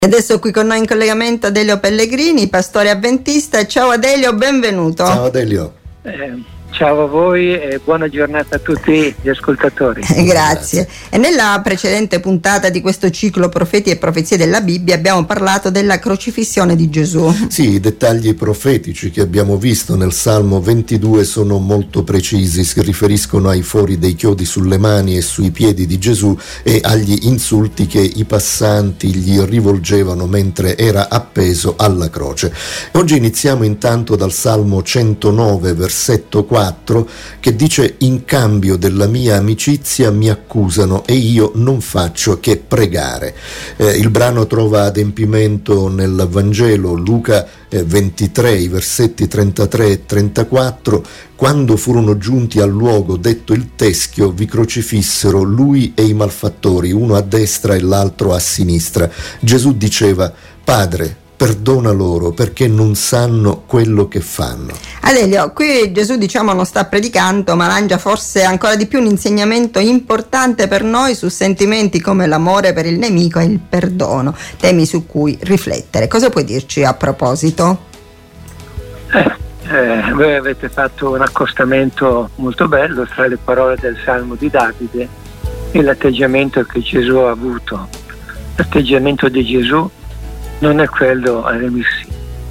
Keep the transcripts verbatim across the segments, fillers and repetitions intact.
Adesso qui con noi in collegamento Adelio Pellegrini, pastore avventista. Ciao Adelio, benvenuto. Ciao Adelio. Eh, ciao a voi e buona giornata a tutti gli ascoltatori. Grazie. Grazie. E nella precedente puntata di questo ciclo Profeti e profezie della Bibbia abbiamo parlato della crocifissione di Gesù. Sì, i dettagli profetici che abbiamo visto nel Salmo ventidue sono molto precisi, si riferiscono ai fori dei chiodi sulle mani e sui piedi di Gesù e agli insulti che i passanti gli rivolgevano mentre era appeso alla croce. Oggi iniziamo intanto dal Salmo centonove, versetto quattro, che dice: in cambio della mia amicizia mi accusano e io non faccio che pregare. Eh, il brano trova adempimento nel Vangelo, Luca eh, ventitré, i versetti trentatré e trentaquattro. Quando furono giunti al luogo detto il teschio, vi crocifissero lui e i malfattori, uno a destra e l'altro a sinistra. Gesù diceva: Padre, perdona loro perché non sanno quello che fanno. Adelio, qui Gesù diciamo non sta predicando, ma lancia forse ancora di più un insegnamento importante per noi su sentimenti come l'amore per il nemico e il perdono, temi su cui riflettere. Cosa puoi dirci a proposito? Eh, eh, voi avete fatto un accostamento molto bello tra le parole del Salmo di Davide e l'atteggiamento che Gesù ha avuto. L'atteggiamento di Gesù non è quello a remissi.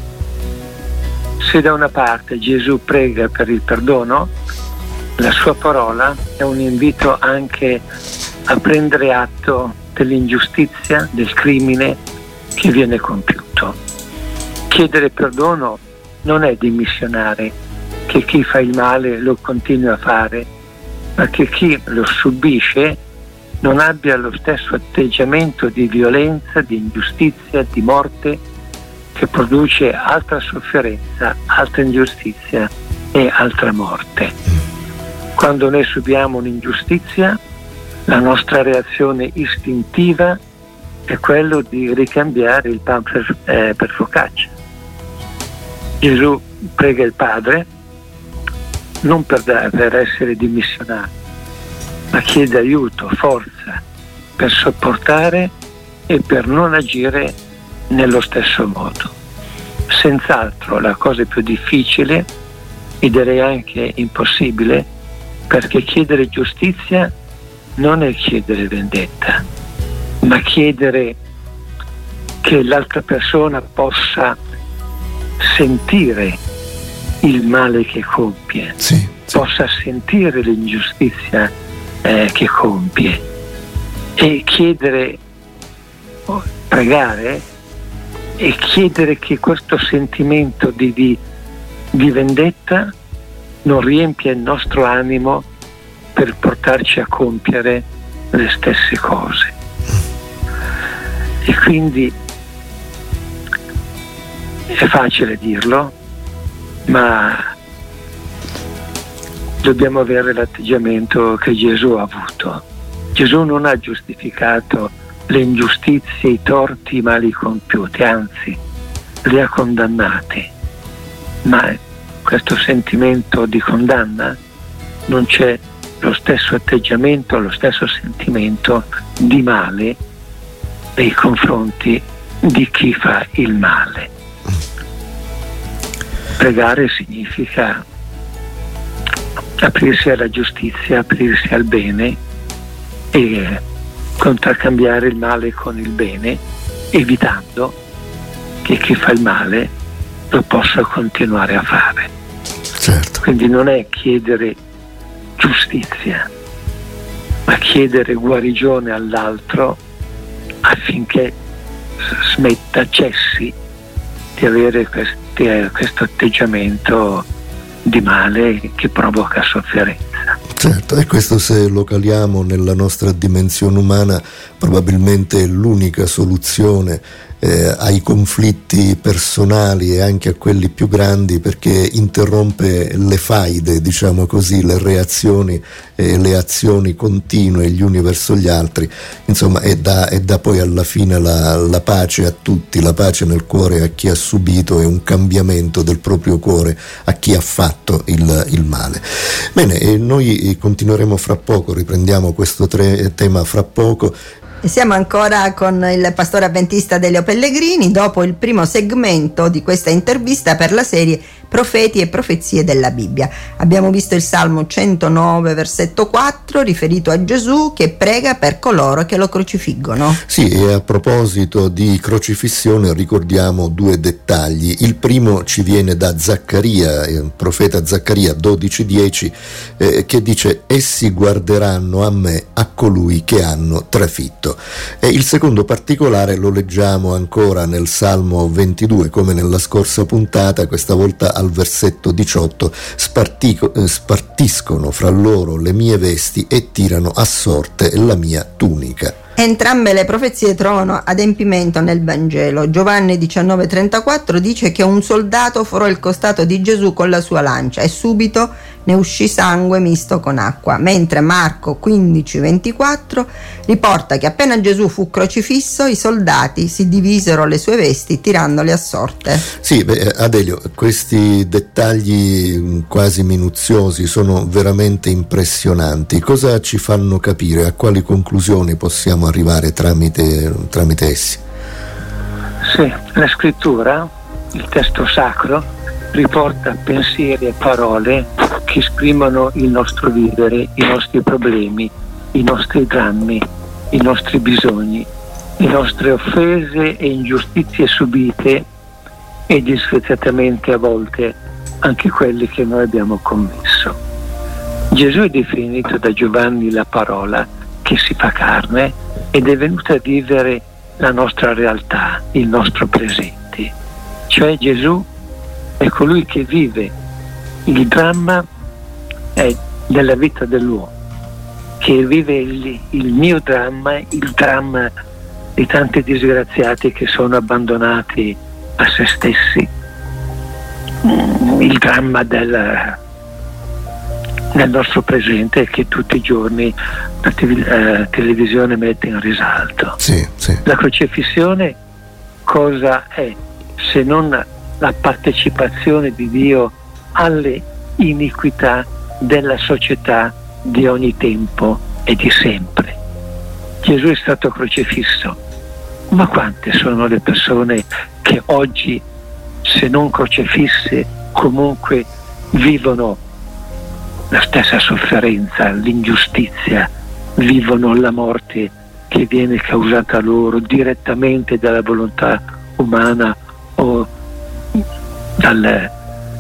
Se da una parte Gesù prega per il perdono, la sua parola è un invito anche a prendere atto dell'ingiustizia, del crimine che viene compiuto. Chiedere perdono non è dimissionare, che chi fa il male lo continui a fare, ma che chi lo subisce non abbia lo stesso atteggiamento di violenza, di ingiustizia, di morte, che produce altra sofferenza, altra ingiustizia e altra morte. Quando noi subiamo un'ingiustizia, la nostra reazione istintiva è quello di ricambiare il pan per, eh, per focaccia. Gesù prega il Padre non per, per essere dimissionario, ma chiede aiuto, forza per sopportare e per non agire nello stesso modo. Senz'altro la cosa più difficile, e direi anche impossibile, perché chiedere giustizia non è chiedere vendetta, ma chiedere che l'altra persona possa sentire il male che compie, sì, sì. possa sentire l'ingiustizia Eh, che compie, e chiedere, pregare e chiedere che questo sentimento di, di, di vendetta non riempia il nostro animo per portarci a compiere le stesse cose. E quindi è facile dirlo, ma dobbiamo avere l'atteggiamento che Gesù ha avuto. Gesù non ha giustificato le ingiustizie, i torti, i mali compiuti, anzi li ha condannati. Ma questo sentimento di condanna non c'è lo stesso atteggiamento, lo stesso sentimento di male nei confronti di chi fa il male. Pregare significa aprirsi alla giustizia, aprirsi al bene e contraccambiare il male con il bene, evitando che chi fa il male lo possa continuare a fare. Certo. Quindi non è chiedere giustizia, ma chiedere guarigione all'altro affinché smetta, cessi di avere questi, questo atteggiamento di male che provoca sofferenza. Certo, e questo, se lo caliamo nella nostra dimensione umana, probabilmente è l'unica soluzione eh, ai conflitti personali e anche a quelli più grandi, perché interrompe le faide, diciamo così, le reazioni e le azioni continue gli uni verso gli altri, insomma, e dà, e dà poi alla fine la, la pace a tutti, la pace nel cuore a chi ha subito e un cambiamento del proprio cuore a chi ha fatto il, il male. Bene, e noi continueremo fra poco, riprendiamo questo tre, tema fra poco. E siamo ancora con il pastore avventista Delio Pellegrini dopo il primo segmento di questa intervista per la serie Profeti e profezie della Bibbia. Abbiamo visto il Salmo centonove versetto quattro riferito a Gesù che prega per coloro che lo crocifiggono. Sì, e a proposito di crocifissione ricordiamo due dettagli. Il primo ci viene da Zaccaria, il profeta Zaccaria dodici dieci, eh, che dice: essi guarderanno a me, a colui che hanno trafitto. E il secondo particolare lo leggiamo ancora nel Salmo ventidue, come nella scorsa puntata, questa volta al versetto diciotto: Spartico, eh, spartiscono fra loro le mie vesti e tirano a sorte la mia tunica. Entrambe le profezie trovano adempimento nel Vangelo. Giovanni diciannove trentaquattro dice che un soldato forò il costato di Gesù con la sua lancia e subito ne uscì sangue misto con acqua, mentre Marco quindici ventiquattro riporta che appena Gesù fu crocifisso i soldati si divisero le sue vesti tirandole a sorte. Sì, beh, Adelio, questi dettagli quasi minuziosi sono veramente impressionanti. Cosa ci fanno capire? A quali conclusioni possiamo arrivare tramite, tramite essi? Sì, la scrittura, il testo sacro, riporta pensieri e parole che esprimono il nostro vivere, i nostri problemi, i nostri drammi, i nostri bisogni, le nostre offese e ingiustizie subite e disprezzatamente a volte anche quelli che noi abbiamo commesso. Gesù è definito da Giovanni la parola che si fa carne ed è venuta a vivere la nostra realtà, il nostro presente. Cioè Gesù è colui che vive il dramma eh, della vita dell'uomo, che vive il, il mio dramma, il dramma di tanti disgraziati che sono abbandonati a se stessi, il dramma del, del nostro presente che tutti i giorni la te- eh, televisione mette in risalto. Sì, sì. La crocifissione cosa è se non la partecipazione di Dio alle iniquità della società di ogni tempo e di sempre. Gesù è stato crocifisso, ma quante sono le persone che oggi, se non crocifisse, comunque vivono la stessa sofferenza, l'ingiustizia, vivono la morte che viene causata loro direttamente dalla volontà umana o dal,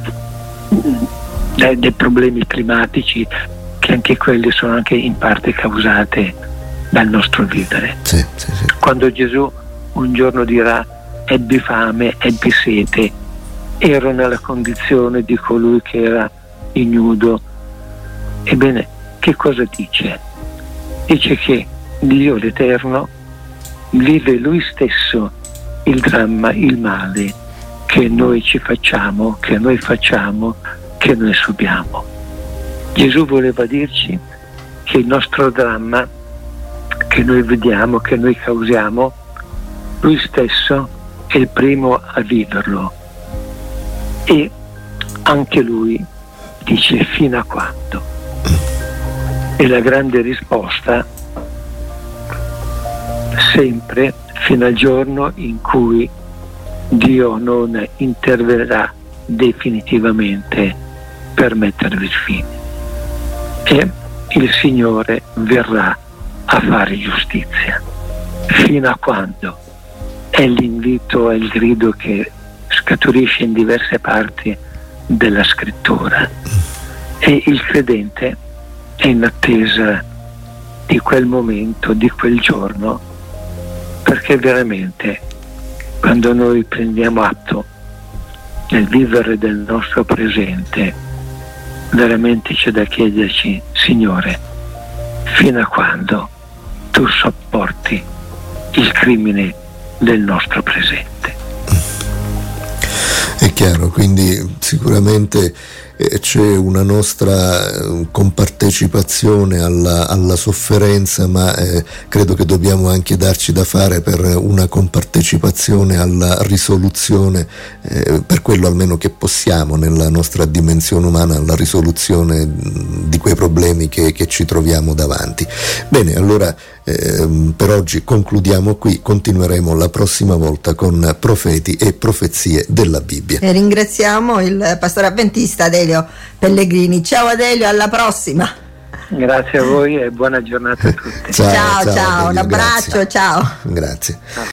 dai, dai problemi climatici, che anche quelli sono anche in parte causate dal nostro vivere. Sì, sì, sì. Quando Gesù un giorno dirà: ebbi fame, ebbi sete, ero nella condizione di colui che era ignudo. Ebbene, che cosa dice? Dice che Dio l'Eterno vive Lui stesso il dramma, il male che noi ci facciamo, che noi facciamo, che noi subiamo. Gesù voleva dirci che il nostro dramma che noi vediamo, che noi causiamo, Lui stesso è il primo a viverlo, e anche Lui dice: fino a quando? E la grande risposta: sempre, fino al giorno in cui Dio non interverrà definitivamente per mettervi fine. E il Signore verrà a fare giustizia. Fino a quando? È l'invito, è il grido che scaturisce in diverse parti della scrittura. E il credente è in attesa di quel momento, di quel giorno, perché veramente quando noi prendiamo atto nel vivere del nostro presente, veramente c'è da chiederci: Signore, fino a quando tu sopporti il crimine del nostro presente? È chiaro, quindi sicuramente eh, c'è una nostra eh, compartecipazione alla, alla sofferenza, ma eh, credo che dobbiamo anche darci da fare per una compartecipazione alla risoluzione, eh, per quello almeno che possiamo nella nostra dimensione umana, alla risoluzione di quei problemi che, che ci troviamo davanti. Bene, allora Eh, per oggi concludiamo qui, continueremo la prossima volta con profeti e profezie della Bibbia. E ringraziamo il pastore avventista Adelio Pellegrini. Ciao Adelio, alla prossima. Grazie a voi e buona giornata a tutti. Ciao, ciao, ciao, ciao, un Adelio, abbraccio, grazie. ciao. Grazie.